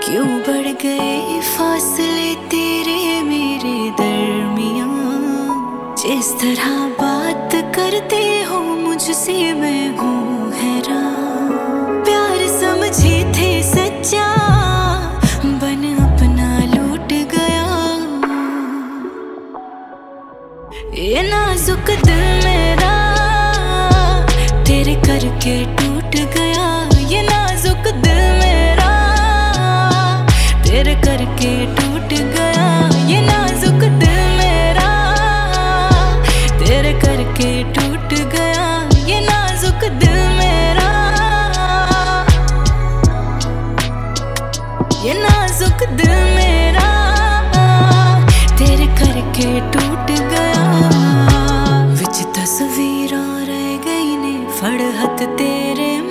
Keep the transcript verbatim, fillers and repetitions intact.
क्यों बढ़ गए फासले तेरे मेरे दरमियां। जिस तरह बात करते हो मुझसे मैं हूँ हैरान। प्यार समझे थे सच्चा बन अपना लूट गया। ये नाजुक दिल मेरा तेरे करके टूट गया। ये नाजुक दिल मेरा तेरे करके टूट गया। ये नाजुक दिल मेरा तेरे करके टूट गया। ये नाजुक दिल मेरा ये नाजुक दिल मेरा तेरे करके टूट गया। विच तस्वीरां रह गई ने फड़ हथ तेरे